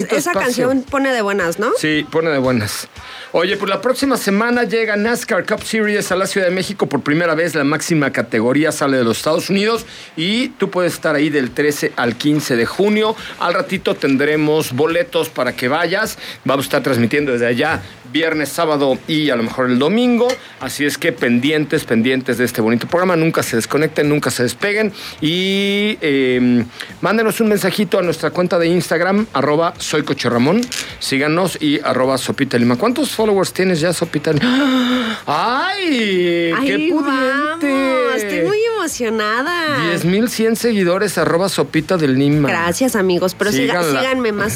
poquito esa espacio. canción pone de buenas, ¿no? Sí, pone de buenas. Oye, pues la próxima semana llega NASCAR Cup Series a la Ciudad de México. Por primera vez la máxima categoría sale de los Estados Unidos y tú puedes estar ahí del 13 al 15 de junio. Al ratito tendremos boletos para que vayas. Vamos a estar transmitiendo desde allá viernes, sábado y a lo mejor el domingo. Así es que pendientes de este bonito programa. Nunca se desconecten, nunca se despeguen. Y mándenos un mensajito a nuestra cuenta de Instagram, @soycocherramón. Síganos y @Sopita Lima. ¿Cuántos followers tienes ya, Sopita? ¡Ay! ¡Qué pudiente! Vamos, estoy muy emocionada. 10,100 seguidores, @Sopita de Lima. Gracias, amigos, pero síganme más.